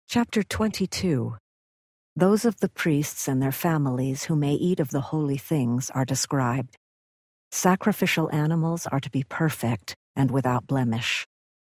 Chapter 22. Those of the priests and their families who may eat of the holy things are described. Sacrificial animals are to be perfect and without blemish.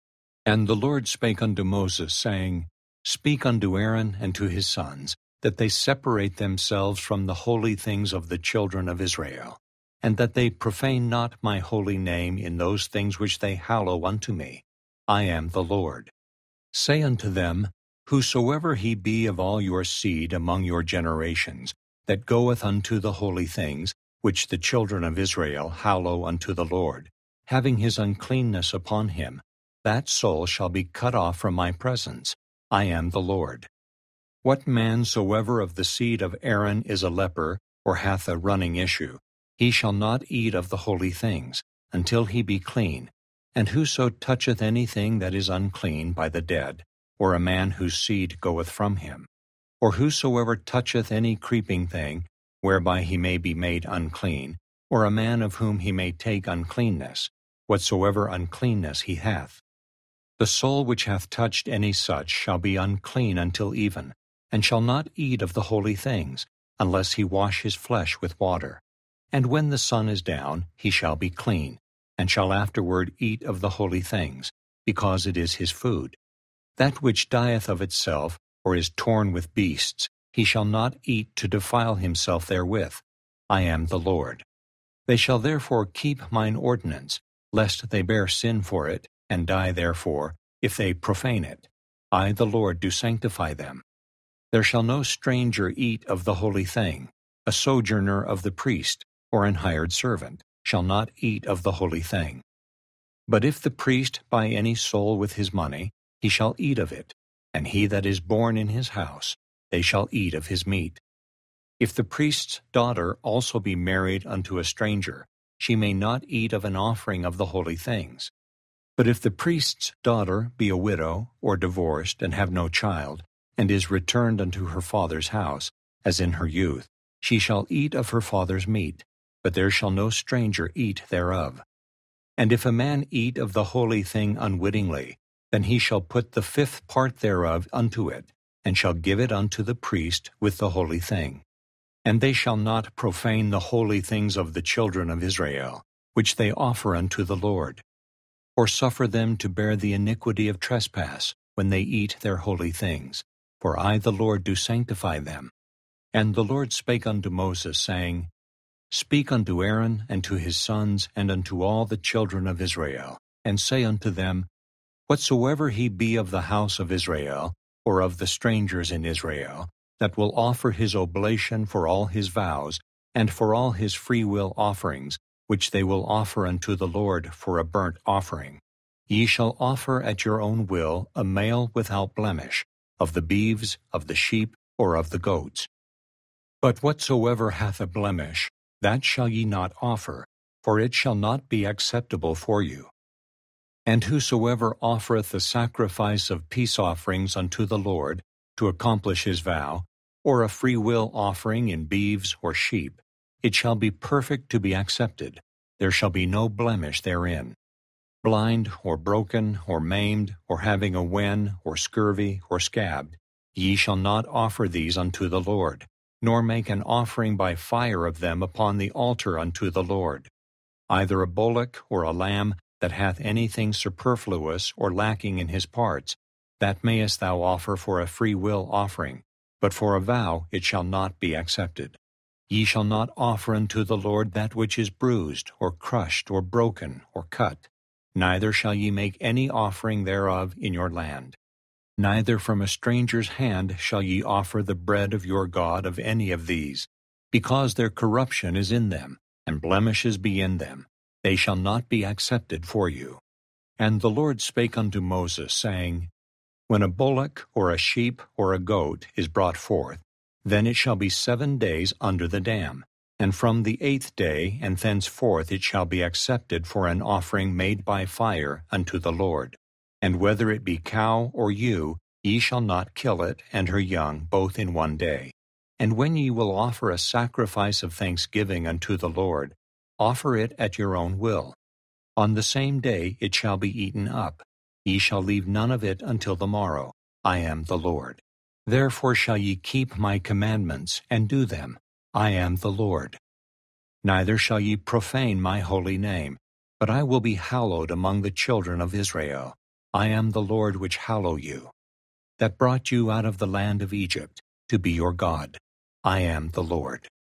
And the Lord spake unto Moses, saying, Speak unto Aaron and to his sons, that they separate themselves from the holy things of the children of Israel, and that they profane not my holy name in those things which they hallow unto me. I am the Lord. Say unto them, Whosoever he be of all your seed among your generations, that goeth unto the holy things, which the children of Israel hallow unto the Lord, having his uncleanness upon him, that soul shall be cut off from my presence. I am the Lord. What man soever of the seed of Aaron is a leper, or hath a running issue, he shall not eat of the holy things, until he be clean. And whoso toucheth anything that is unclean by the dead, or a man whose seed goeth from him, or whosoever toucheth any creeping thing, whereby he may be made unclean, or a man of whom he may take uncleanness, whatsoever uncleanness he hath. The soul which hath touched any such shall be unclean until even, and shall not eat of the holy things, unless he wash his flesh with water. And when the sun is down, he shall be clean, and shall afterward eat of the holy things, because it is his food. That which dieth of itself, or is torn with beasts, he shall not eat to defile himself therewith. I am the Lord. They shall therefore keep mine ordinance, lest they bear sin for it, and die therefore, if they profane it. I, the Lord, do sanctify them. There shall no stranger eat of the holy thing. A sojourner of the priest, or an hired servant, shall not eat of the holy thing. But if the priest buy any soul with his money, he shall eat of it, and he that is born in his house, they shall eat of his meat. If the priest's daughter also be married unto a stranger, she may not eat of an offering of the holy things. But if the priest's daughter be a widow, or divorced, and have no child, and is returned unto her father's house, as in her youth, she shall eat of her father's meat, but there shall no stranger eat thereof. And if a man eat of the holy thing unwittingly, then he shall put the 5th part thereof unto it, and shall give it unto the priest with the holy thing. And they shall not profane the holy things of the children of Israel, which they offer unto the Lord, or suffer them to bear the iniquity of trespass when they eat their holy things. For I, the Lord, do sanctify them. And the Lord spake unto Moses, saying, Speak unto Aaron and to his sons and unto all the children of Israel, and say unto them, Whatsoever he be of the house of Israel, or of the strangers in Israel, that will offer his oblation for all his vows, and for all his freewill offerings, which they will offer unto the Lord for a burnt offering, ye shall offer at your own will a male without blemish, of the beeves, of the sheep, or of the goats. But whatsoever hath a blemish, that shall ye not offer, for it shall not be acceptable for you. And whosoever offereth the sacrifice of peace offerings unto the Lord, to accomplish his vow, or a freewill offering in beeves or sheep, it shall be perfect to be accepted. There shall be no blemish therein. Blind, or broken, or maimed, or having a wen, or scurvy, or scabbed, ye shall not offer these unto the Lord, nor make an offering by fire of them upon the altar unto the Lord. Either a bullock or a lamb that hath anything superfluous or lacking in his parts, that mayest thou offer for a freewill offering, but for a vow it shall not be accepted. Ye shall not offer unto the Lord that which is bruised, or crushed, or broken, or cut, neither shall ye make any offering thereof in your land. Neither from a stranger's hand shall ye offer the bread of your God of any of these, because their corruption is in them, and blemishes be in them. They shall not be accepted for you. And the Lord spake unto Moses, saying, When a bullock, or a sheep, or a goat is brought forth, then it shall be 7 days under the dam, and from the 8th day and thenceforth it shall be accepted for an offering made by fire unto the Lord. And whether it be cow or ewe, ye shall not kill it and her young both in 1 day. And when ye will offer a sacrifice of thanksgiving unto the Lord, offer it at your own will. On the same day it shall be eaten up. Ye shall leave none of it until the morrow. I am the Lord. Therefore shall ye keep my commandments, and do them. I am the Lord. Neither shall ye profane my holy name, but I will be hallowed among the children of Israel. I am the Lord which hallow you, that brought you out of the land of Egypt, to be your God. I am the Lord.